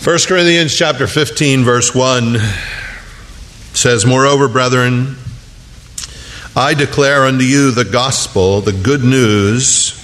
1 Corinthians chapter 15, verse 1 says, "Moreover, brethren, I declare unto you the gospel, the good news,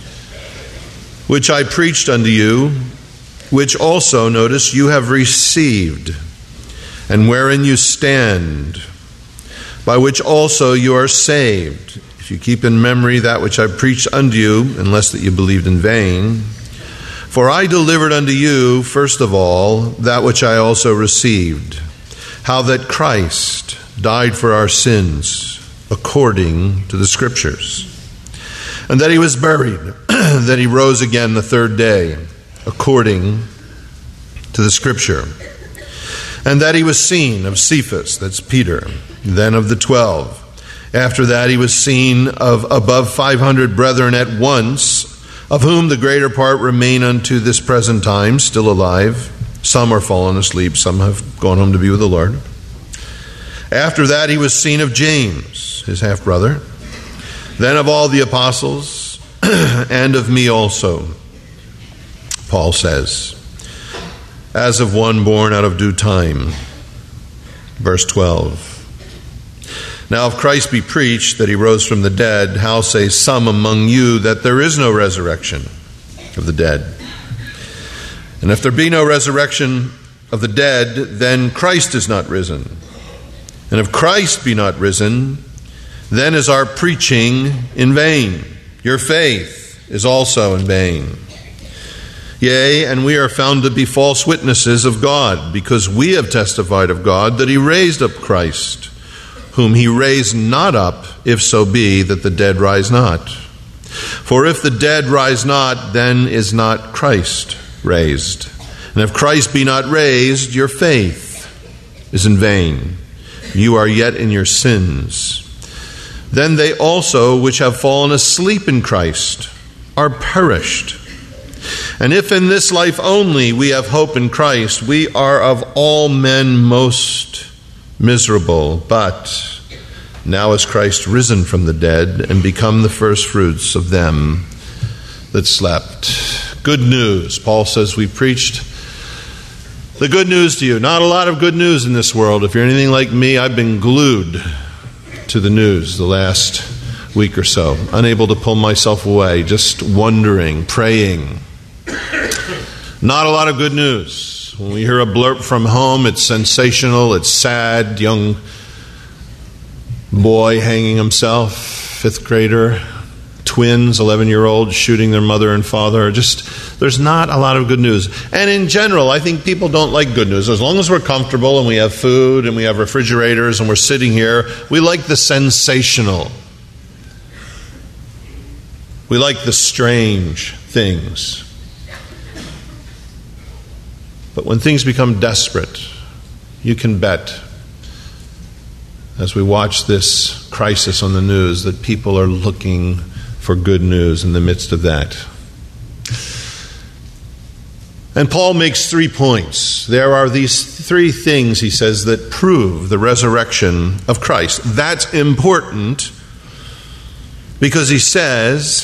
which I preached unto you, which also, notice, you have received, and wherein you stand, by which also you are saved, if you keep in memory that which I preached unto you, unless that you believed in vain. For I delivered unto you, first of all, that which I also received, how that Christ died for our sins, according to the Scriptures, and that he was buried, that he rose again the third day, according to the Scripture, and that he was seen of Cephas," that's Peter, "then of the 12. After that he was seen of above 500 brethren at once, of whom the greater part remain unto this present time, still alive. Some are fallen asleep, some have gone home to be with the Lord. After that he was seen of James, his half-brother, then of all the apostles, and of me also," Paul says, "as of one born out of due time." Verse 12. "Now if Christ be preached that he rose from the dead, how say some among you that there is no resurrection of the dead? And if there be no resurrection of the dead, then Christ is not risen. And if Christ be not risen, then is our preaching in vain. Your faith is also in vain. Yea, and we are found to be false witnesses of God, because we have testified of God that he raised up Christ, whom he raised not up, if so be that the dead rise not. For if the dead rise not, then is not Christ raised. And if Christ be not raised, your faith is in vain. You are yet in your sins. Then they also which have fallen asleep in Christ are perished. And if in this life only we have hope in Christ, we are of all men most miserable. But now is Christ risen from the dead and become the firstfruits of them that slept." Good news. Paul says we preached the good news to you. Not a lot of good news in this world. If you're anything like me, I've been glued to the news the last week or so, unable to pull myself away, just wondering, praying. Not a lot of good news. When we hear a blurb from home, it's sensational, it's sad. Young boy hanging himself, 5th grader, twins, 11-year-olds shooting their mother and father. Just, there's not a lot of good news. And in general, I think people don't like good news. As long as we're comfortable and we have food and we have refrigerators and we're sitting here, we like the sensational. We like the strange things. But when things become desperate, you can bet, as we watch this crisis on the news, that people are looking for good news in the midst of that. And Paul makes 3 points. There are these 3 things, he says, that prove the resurrection of Christ. That's important because he says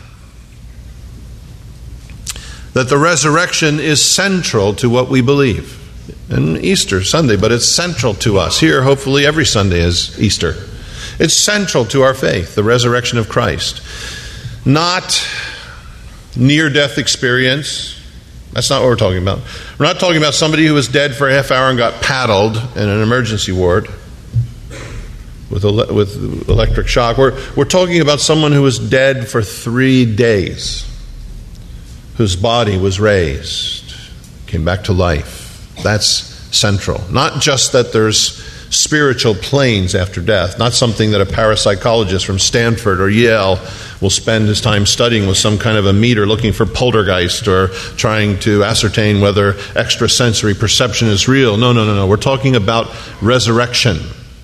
that the resurrection is central to what we believe. And Easter Sunday, but it's central to us. Here, hopefully, every Sunday is Easter. It's central to our faith, the resurrection of Christ. Not near-death experience. That's not what we're talking about. We're not talking about somebody who was dead for a half hour and got paddled in an emergency ward with electric shock. We're talking about someone who was dead for 3 days, whose body was raised, came back to life. That's central. Not just that there's spiritual planes after death, not something that a parapsychologist from Stanford or Yale will spend his time studying with some kind of a meter looking for poltergeist or trying to ascertain whether extrasensory perception is real. No. We're talking about resurrection.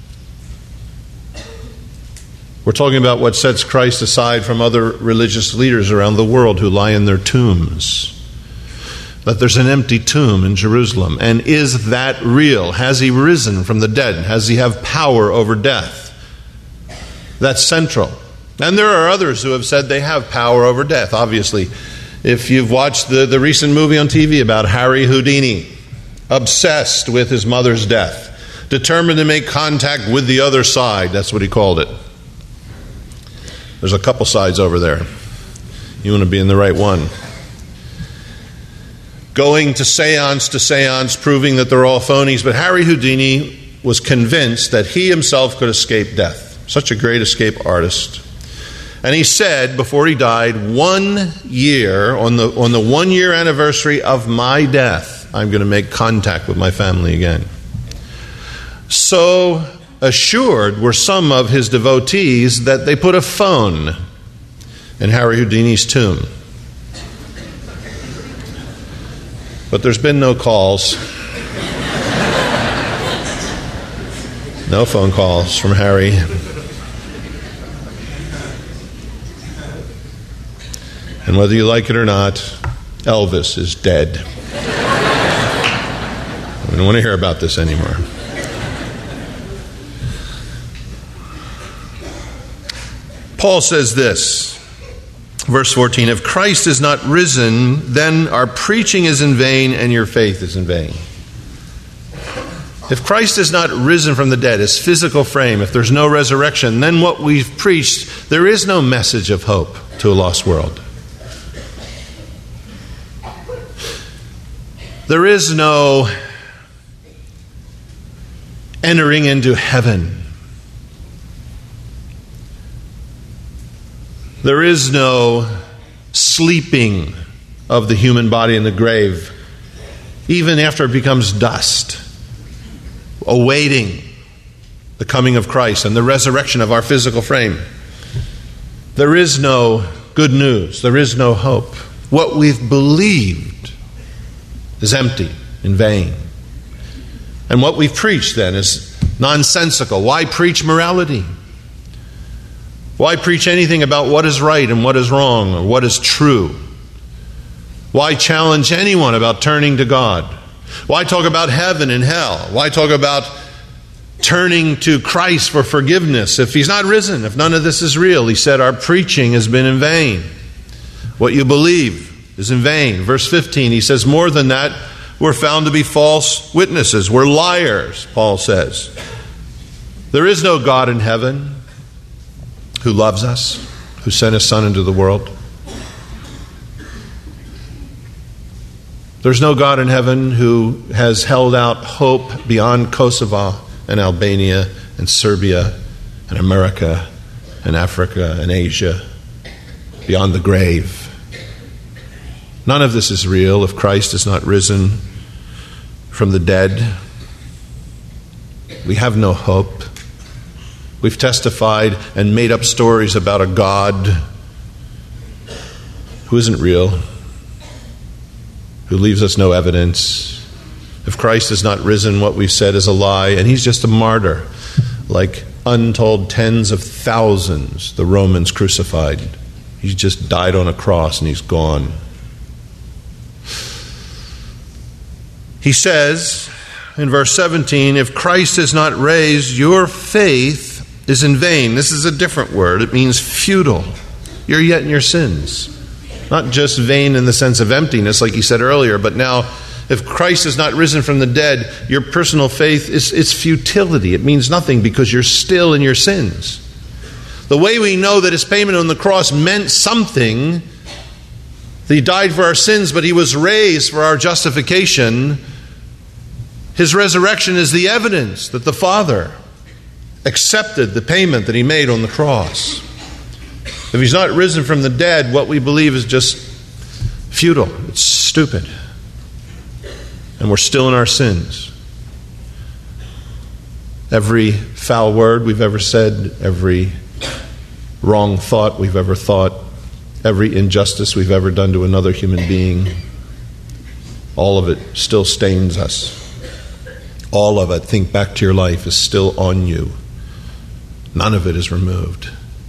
We're talking about what sets Christ aside from other religious leaders around the world who lie in their tombs. That there's an empty tomb in Jerusalem. And is that real? Has he risen from the dead? Has he have power over death? That's central. And there are others who have said they have power over death. Obviously, if you've watched the recent movie on TV about Harry Houdini, obsessed with his mother's death, determined to make contact with the other side. That's what he called it. There's a couple sides over there. You want to be in the right one. Going to seance, proving that they're all phonies. But Harry Houdini was convinced that he himself could escape death. Such a great escape artist. And he said, before he died, 1 year, on the 1 year anniversary of my death, I'm going to make contact with my family again. So assured were some of his devotees that they put a phone in Harry Houdini's tomb. But there's been no calls. No phone calls from Harry. And whether you like it or not, Elvis is dead. I don't want to hear about this anymore. Paul says this, verse 14, if Christ is not risen, then our preaching is in vain and your faith is in vain. If Christ is not risen from the dead, his physical frame, if there's no resurrection, then what we've preached, there is no message of hope to a lost world. There is no entering into heaven. There is no sleeping of the human body in the grave, even after it becomes dust, awaiting the coming of Christ and the resurrection of our physical frame. There is no good news. There is no hope. What we've believed is empty, in vain. And what we've preached then is nonsensical. Why preach morality? Why preach anything about what is right and what is wrong or what is true? Why challenge anyone about turning to God? Why talk about heaven and hell? Why talk about turning to Christ for forgiveness if he's not risen, if none of this is real? He said our preaching has been in vain. What you believe is in vain. Verse 15, he says, more than that, we're found to be false witnesses. We're liars, Paul says. There is no God in heaven who loves us, who sent his Son into the world. There's no God in heaven who has held out hope beyond Kosovo and Albania and Serbia and America and Africa and Asia, beyond the grave. None of this is real if Christ is not risen from the dead. We have no hope. We've testified and made up stories about a God who isn't real, who leaves us no evidence. If Christ is not risen, what we've said is a lie, and he's just a martyr, like untold tens of thousands the Romans crucified. He just died on a cross and he's gone. He says in verse 17, if Christ is not raised, your faith is in vain. This is a different word. It means futile. You're yet in your sins. Not just vain in the sense of emptiness, like he said earlier, but now if Christ is not risen from the dead, your personal faith is futility. It means nothing because you're still in your sins. The way we know that his payment on the cross meant something, that he died for our sins, but he was raised for our justification. His resurrection is the evidence that the Father accepted the payment that he made on the cross. If he's not risen from the dead, what we believe is just futile. It's stupid. And we're still in our sins. Every foul word we've ever said, every wrong thought we've ever thought, every injustice we've ever done to another human being, all of it still stains us. All of it, think back to your life, is still on you. None of it is removed.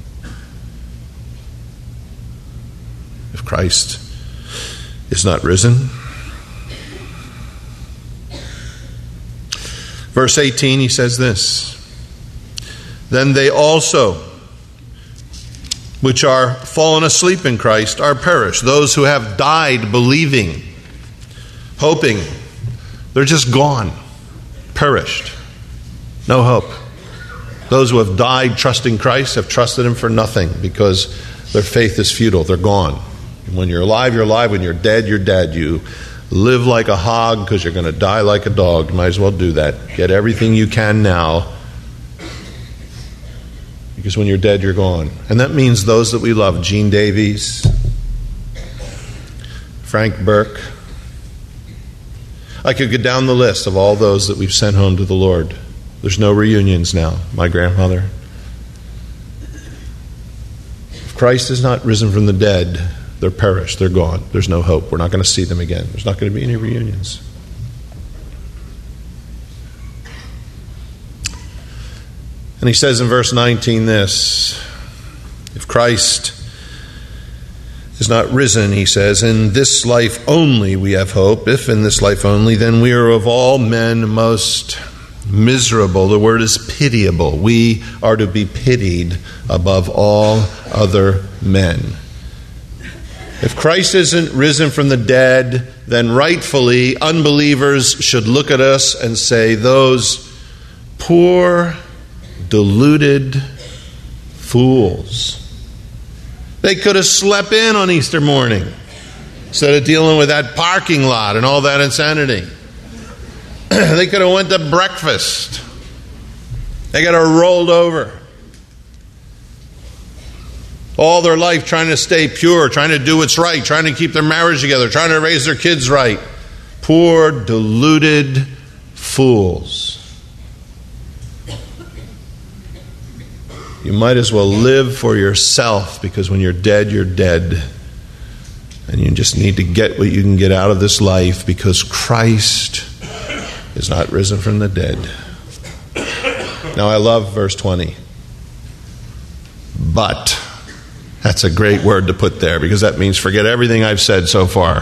If Christ is not risen. Verse 18, he says this, then they also, which are fallen asleep in Christ, are perished. Those who have died believing, hoping, They're just gone, perished. No hope. Those who have died trusting Christ have trusted Him for nothing because their faith is futile. They're gone. When you're alive, you're alive. When you're dead, you're dead. You live like a hog because you're going to die like a dog. You might as well do that. Get everything you can now, because when you're dead, you're gone. And that means those that we love, Gene Davies, Frank Burke. I could go down the list of all those that we've sent home to the Lord. There's no reunions now. My grandmother. If Christ is not risen from the dead, they're perished. They're gone. There's no hope. We're not going to see them again. There's not going to be any reunions. And he says in verse 19 this: if Christ is not risen, he says, in this life only we have hope. If in this life only, then we are of all men most miserable. The word is pitiable. We are to be pitied above all other men. If Christ isn't risen from the dead, then rightfully unbelievers should look at us and say, those poor, deluded fools. They could have slept in on Easter morning instead of dealing with that parking lot and all that insanity. They could have went to breakfast. They got rolled over. All their life trying to stay pure, trying to do what's right, trying to keep their marriage together, trying to raise their kids right. Poor, deluded fools. You might as well live for yourself, because when you're dead, you're dead. And you just need to get what you can get out of this life, because Christ is not risen from the dead. Now I love verse 20. But. That's a great word to put there, because that means forget everything I've said so far.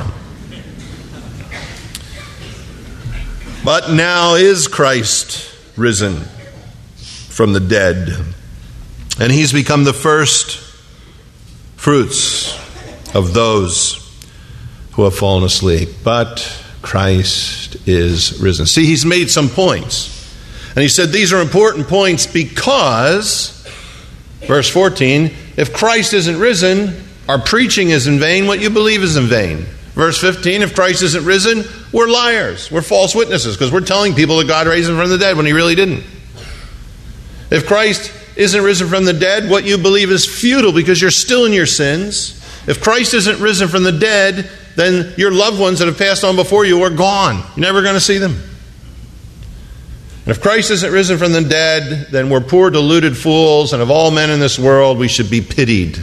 But now is Christ risen from the dead, and He's become the first fruits of those who have fallen asleep. But Christ is risen. See, He's made some points. And He said these are important points because, verse 14, if Christ isn't risen, our preaching is in vain, what you believe is in vain. Verse 15, if Christ isn't risen, we're liars. We're false witnesses, because we're telling people that God raised Him from the dead when He really didn't. If Christ isn't risen from the dead, what you believe is futile, because you're still in your sins. If Christ isn't risen from the dead, then your loved ones that have passed on before you are gone. You're never going to see them. And if Christ isn't risen from the dead, then we're poor, deluded fools, and of all men in this world, we should be pitied.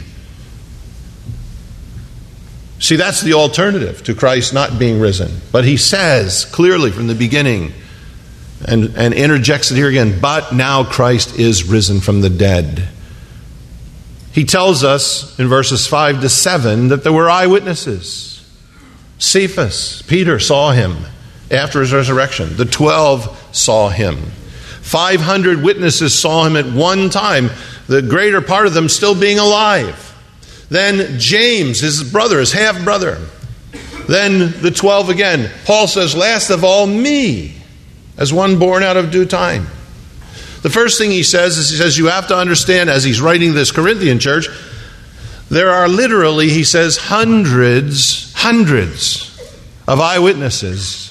See, that's the alternative to Christ not being risen. But He says clearly from the beginning, and interjects it here again, but now Christ is risen from the dead. He tells us in verses 5 to 7 that there were eyewitnesses. Cephas, Peter, saw Him after His resurrection. The 12 saw Him. 500 witnesses saw Him at one time, the greater part of them still being alive. Then James, his brother, his half-brother. Then the 12 again. Paul says, last of all, me, as one born out of due time. The first thing he says is, he says, you have to understand, as he's writing this Corinthian church, there are literally, he says, hundreds of eyewitnesses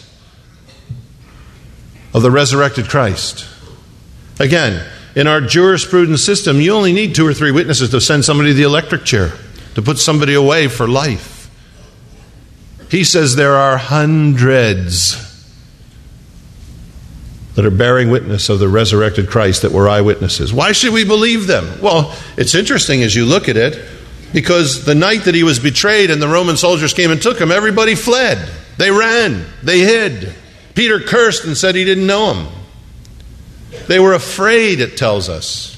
of the resurrected Christ. Again, in our jurisprudence system, you only need 2 or 3 witnesses to send somebody to the electric chair, to put somebody away for life. He says there are hundreds that are bearing witness of the resurrected Christ that were eyewitnesses. Why should we believe them? Well, it's interesting as you look at it, because the night that He was betrayed and the Roman soldiers came and took Him, everybody fled. They ran. They hid. Peter cursed and said he didn't know Him. They were afraid, it tells us.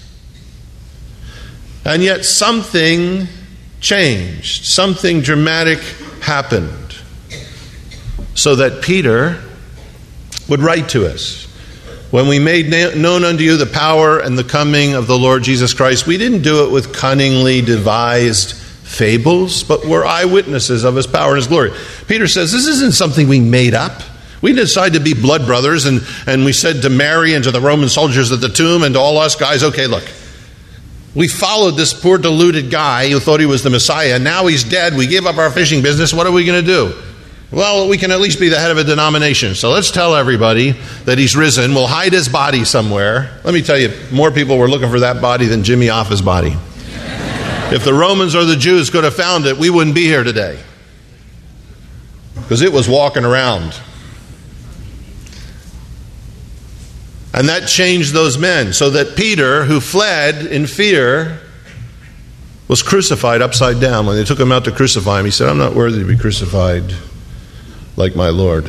And yet something changed. Something dramatic happened, so that Peter would write to us. When we made known unto you the power and the coming of the Lord Jesus Christ, we didn't do it with cunningly devised fables, but we're eyewitnesses of His power and His glory. Peter says this isn't something we made up. We decided to be blood brothers, and we said to Mary and to the Roman soldiers at the tomb and to all us guys, okay, look, we followed this poor deluded guy who thought he was the Messiah. Now he's dead. We gave up our fishing business. What are we going to do? Well, we can at least be the head of a denomination. So let's tell everybody that he's risen. We'll hide his body somewhere. Let me tell you, more people were looking for that body than Jimmy Hoffa's body. If the Romans or the Jews could have found it, we wouldn't be here today. Because it was walking around. And that changed those men. So that Peter, who fled in fear, was crucified upside down. When they took him out to crucify him, he said, I'm not worthy to be crucified like my Lord.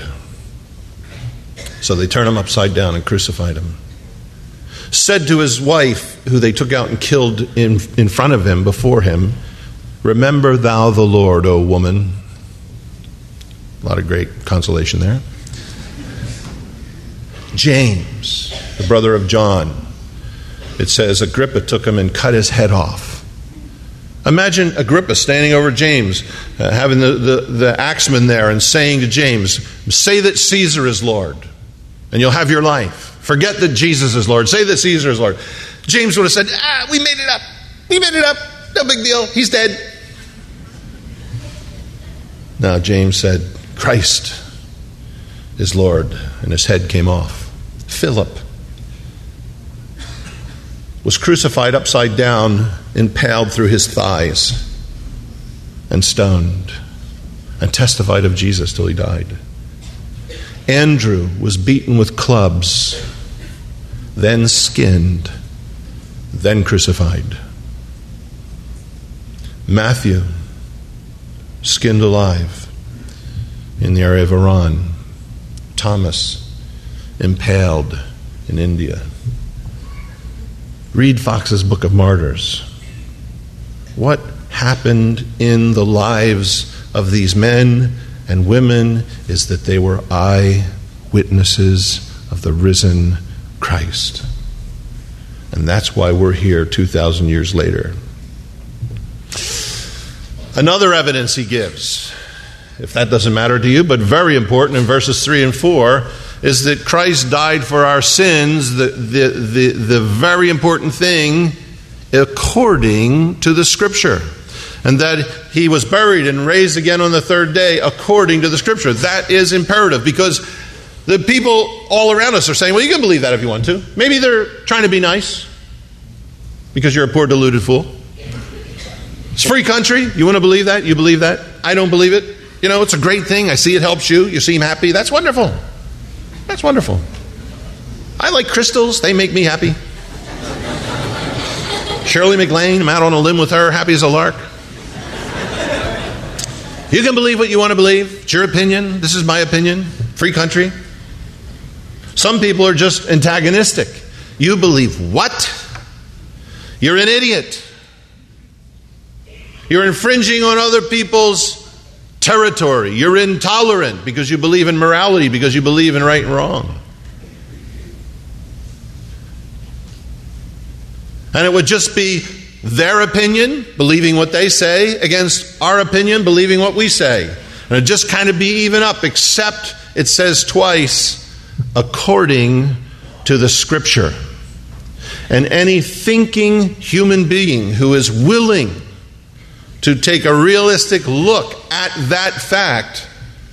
So they turned him upside down and crucified him. Said to his wife, who they took out and killed in front of him, before him, remember thou the Lord, O woman. A lot of great consolation there. James, the brother of John, it says Agrippa took him and cut his head off. Imagine Agrippa standing over James, having the axeman there and saying to James, say that Caesar is Lord, and you'll have your life. Forget that Jesus is Lord. Say that Caesar is Lord. James would have said, we made it up. We made it up. No big deal. He's dead. Now James said, Christ is Lord, and his head came off. Philip was crucified upside down, impaled through his thighs, and stoned, and testified of Jesus till he died. Andrew was beaten with clubs, then skinned, then crucified. Matthew, skinned alive in the area of Iran. Thomas, impaled in India. Read Fox's Book of Martyrs. What happened in the lives of these men and women is that they were eyewitnesses of the risen Christ. And that's why we're here 2,000 years later. Another evidence he gives, if that doesn't matter to you, but very important in verses 3 and 4, is that Christ died for our sins, the very important thing, according to the Scripture. And that he was buried and raised again on the third day according to the Scripture. That is imperative, because the people all around us are saying, well, you can believe that if you want to. Maybe they're trying to be nice because you're a poor deluded fool. It's a free country. You want to believe that? You believe that? I don't believe it. You know, it's a great thing. I see it helps you. You seem happy. That's wonderful. That's wonderful. I like crystals. They make me happy. Shirley MacLaine, I'm out on a limb with her, happy as a lark. You can believe what you want to believe. It's your opinion. This is my opinion. Free country. Some people are just antagonistic. You believe what? You're an idiot. You're infringing on other people's territory. You're intolerant because you believe in morality, because you believe in right and wrong. And it would just be their opinion, believing what they say, against our opinion, believing what we say. And it'd just kind of be even up, except it says twice, according to the Scripture. And any thinking human being who is willing to take a realistic look at that fact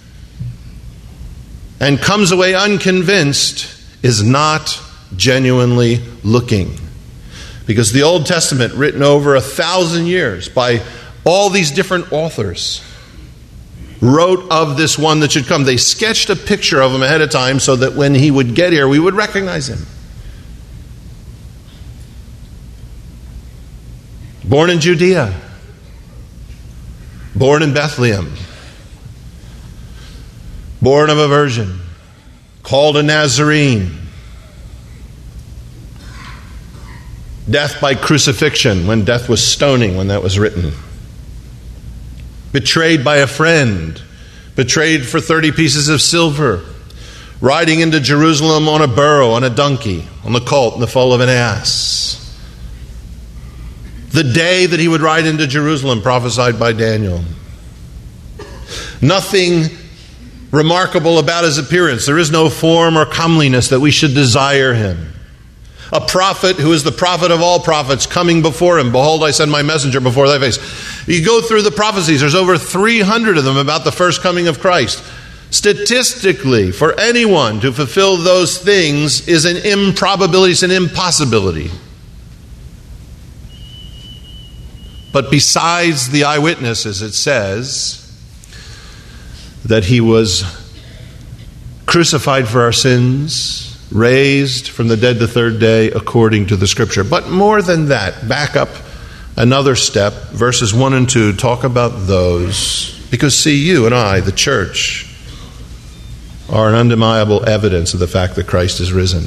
and comes away unconvinced is not genuinely looking. Because the Old Testament, written over 1,000 years by all these different authors, wrote of this one that should come. They sketched a picture of him ahead of time so that when he would get here, we would recognize him. Born in Judea. Born in Bethlehem. Born of a virgin. Called a Nazarene. Death by crucifixion, when death was stoning, when that was written. Betrayed by a friend. Betrayed for 30 pieces of silver. Riding into Jerusalem on a burro, on a donkey, on the colt, in the foal of an ass. The day that he would ride into Jerusalem, prophesied by Daniel. Nothing remarkable about his appearance. There is no form or comeliness that we should desire him. A prophet who is the prophet of all prophets coming before him. Behold, I send my messenger before thy face. You go through the prophecies. There's over 300 of them about the first coming of Christ. Statistically, for anyone to fulfill those things is an improbability, it's an impossibility. But besides the eyewitnesses, it says that he was crucified for our sins, raised from the dead the third day according to the Scripture. But more than that, back up another step. Verses 1 and 2 talk about those. Because see, you and I, the church, are an undeniable evidence of the fact that Christ is risen.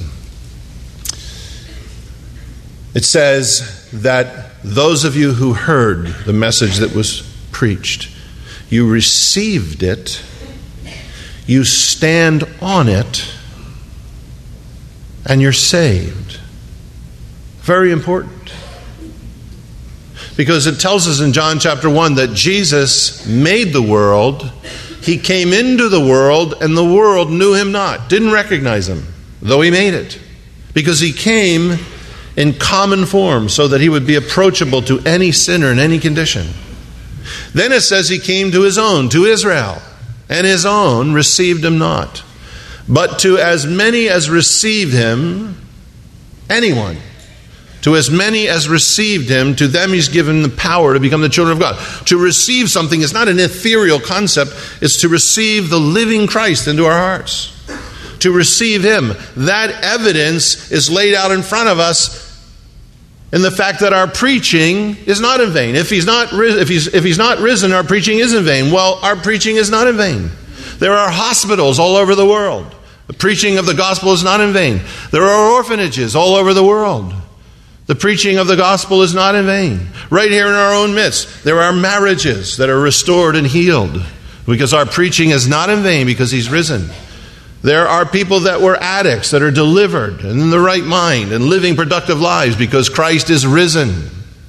It says that those of you who heard the message that was preached, you received it, you stand on it, and you're saved. Very important. Because it tells us in John chapter 1 that Jesus made the world. He came into the world, and the world knew him not, didn't recognize him, though he made it. Because he came in common form so that he would be approachable to any sinner in any condition. Then it says he came to his own, to Israel, and his own received him not. But to as many as received him, anyone, to as many as received him, to them he's given the power to become the children of God. To receive something is not an ethereal concept, it's to receive the living Christ into our hearts. To receive him. That evidence is laid out in front of us in the fact that our preaching is not in vain. If he's not risen, our preaching is in vain. Well, our preaching is not in vain. There are hospitals all over the world. The preaching of the gospel is not in vain. There are orphanages all over the world. The preaching of the gospel is not in vain. Right here in our own midst, there are marriages that are restored and healed because our preaching is not in vain because he's risen. There are people that were addicts that are delivered and in the right mind and living productive lives because Christ is risen.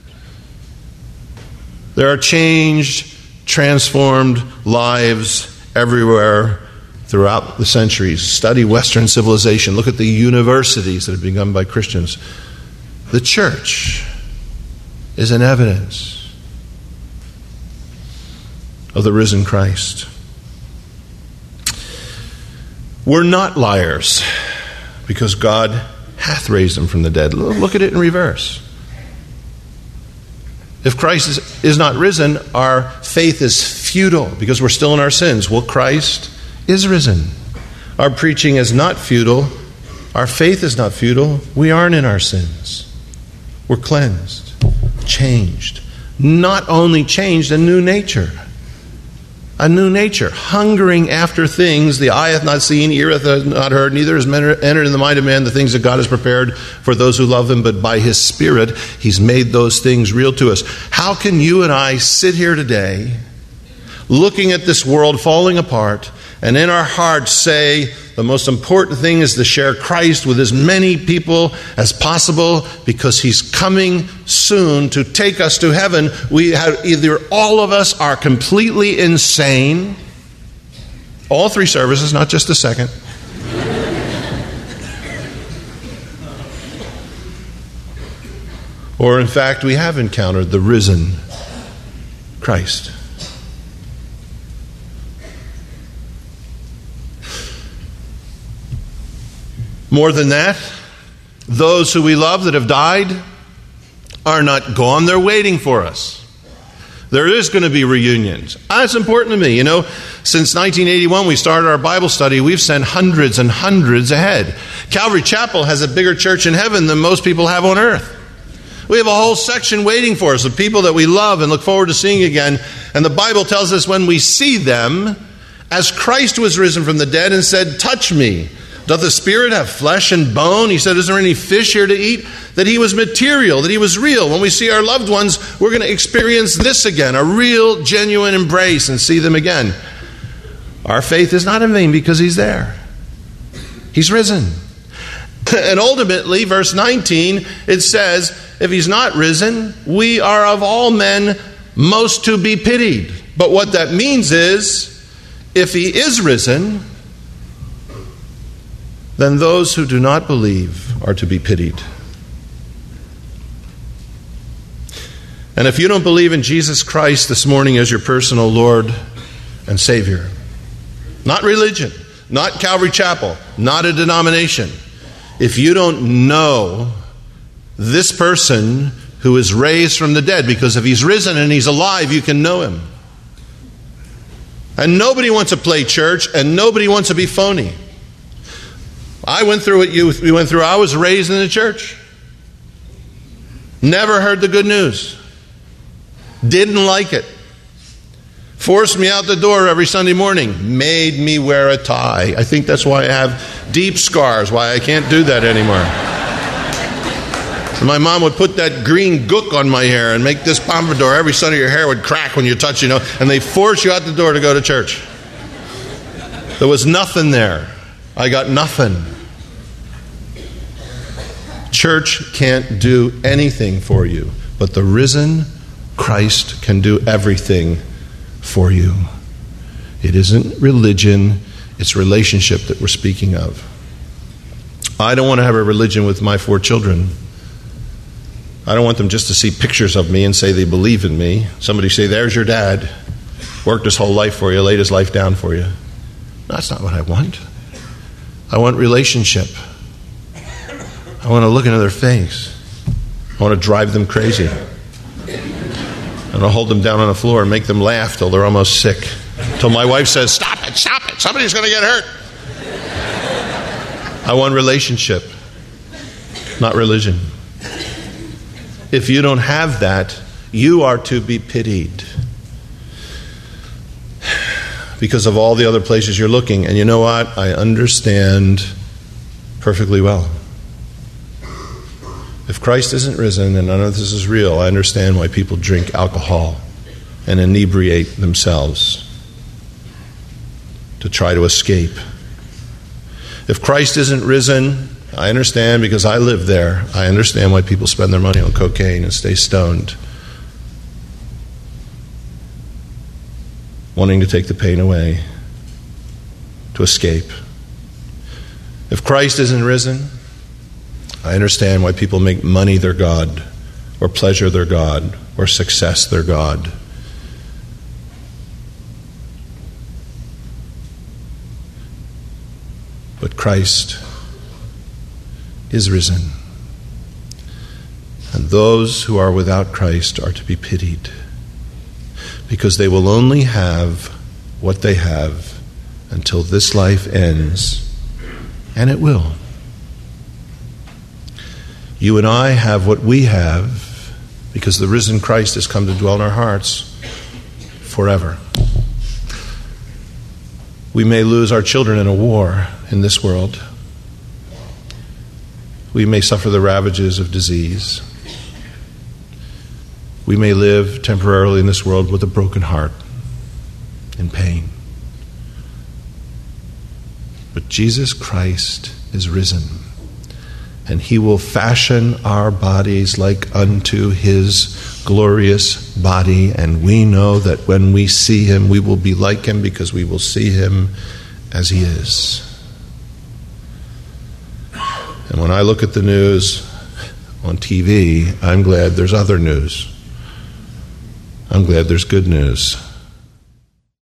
There are changed, transformed lives everywhere throughout the centuries. Study Western civilization. Look at the universities that have begun by Christians. The church is an evidence of the risen Christ. We're not liars because God hath raised him from the dead. Look at it in reverse. If Christ is not risen, our faith is futile because we're still in our sins. Well, Christ is risen. Our preaching is not futile. Our faith is not futile. We aren't in our sins. We're cleansed, changed. Not only changed, a new nature. A new nature, hungering after things the eye hath not seen, ear hath not heard, neither has entered in the mind of man the things that God has prepared for those who love him, but by his Spirit he's made those things real to us. How can you and I sit here today, looking at this world falling apart, and in our hearts say the most important thing is to share Christ with as many people as possible because he's coming soon to take us to heaven? We have either all of us are completely insane, all three services, not just the second, or in fact we have encountered the risen Christ. More than that, those who we love that have died are not gone. They're waiting for us. There is going to be reunions. That's important to me. You know, since 1981, we started our Bible study. We've sent hundreds and hundreds ahead. Calvary Chapel has a bigger church in heaven than most people have on earth. We have a whole section waiting for us of people that we love and look forward to seeing again. And the Bible tells us when we see them, as Christ was risen from the dead and said, "Touch me. Doth the Spirit have flesh and bone?" He said, "Is there any fish here to eat?" That he was material, that he was real. When we see our loved ones, we're going to experience this again, a real, genuine embrace and see them again. Our faith is not in vain because he's there. He's risen. And ultimately, verse 19, it says, if he's not risen, we are of all men most to be pitied. But what that means is, If he is risen, then those who do not believe are to be pitied. And if you don't believe in Jesus Christ this morning as your personal Lord and Savior, not religion, not Calvary Chapel, not a denomination, if you don't know this person who is raised from the dead, because if he's risen and he's alive, you can know him. And nobody wants to play church, and nobody wants to be phony. I went through what we went through. I was raised in the church. Never heard the good news. Didn't like it. Forced me out the door every Sunday morning. Made me wear a tie. I think that's why I have deep scars, why I can't do that anymore. And my mom would put that green gook on my hair and make this pompadour. Every Sunday your hair would crack when you touch, and they force you out the door to go to church. There was nothing there. I got nothing. Church can't do anything for you, but the risen Christ can do everything for you. It isn't religion, it's relationship that we're speaking of. I don't want to have a religion with my 4 children. I don't want them just to see pictures of me and say they believe in me. Somebody say, there's your dad. Worked his whole life for you, laid his life down for you. That's not what I want. I want relationship. I want to look into their face. I want to drive them crazy. I want to hold them down on the floor and make them laugh till they're almost sick. Till my wife says, stop it, somebody's going to get hurt. I want relationship, not religion. If you don't have that, you are to be pitied because of all the other places you're looking. And you know what? I understand perfectly well. If Christ isn't risen and none of this is real, I understand why people drink alcohol and inebriate themselves to try to escape. If Christ isn't risen, I understand because I live there. I understand why people spend their money on cocaine and stay stoned, wanting to take the pain away, to escape. If Christ isn't risen, I understand why people make money their God, or pleasure their God, or success their God. But Christ is risen. And those who are without Christ are to be pitied, because they will only have what they have until this life ends, and it will. You and I have what we have because the risen Christ has come to dwell in our hearts forever. We may lose our children in a war in this world. We may suffer the ravages of disease. We may live temporarily in this world with a broken heart, in pain. But Jesus Christ is risen, and he will fashion our bodies like unto his glorious body, and we know that when we see him, we will be like him because we will see him as he is. And when I look at the news on TV, I'm glad there's other news. I'm glad there's good news.